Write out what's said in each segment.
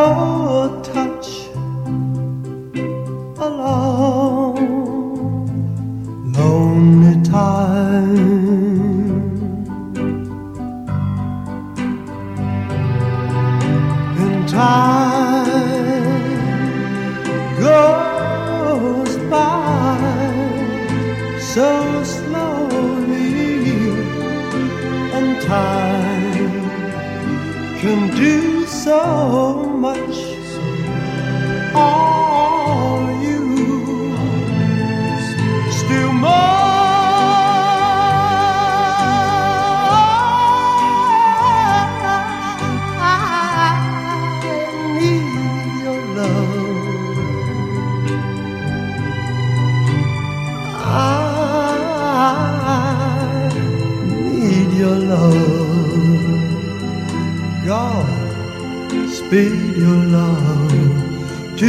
your touch a long, lonely time. And time goes by so slowly, and time can do so much. Are you still your love? God, speed your love to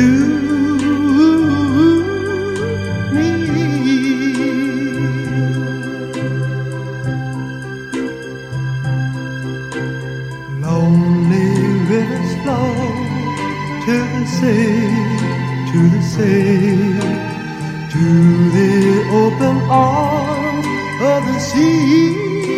me. Lonely rivers flow to the sea, to the sea, to the open arms of the sea.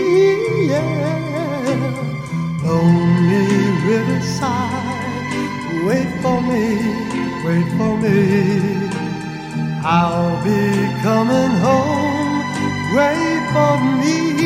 Lonely riverside, wait for me, wait for me. I'll be coming home, wait for me.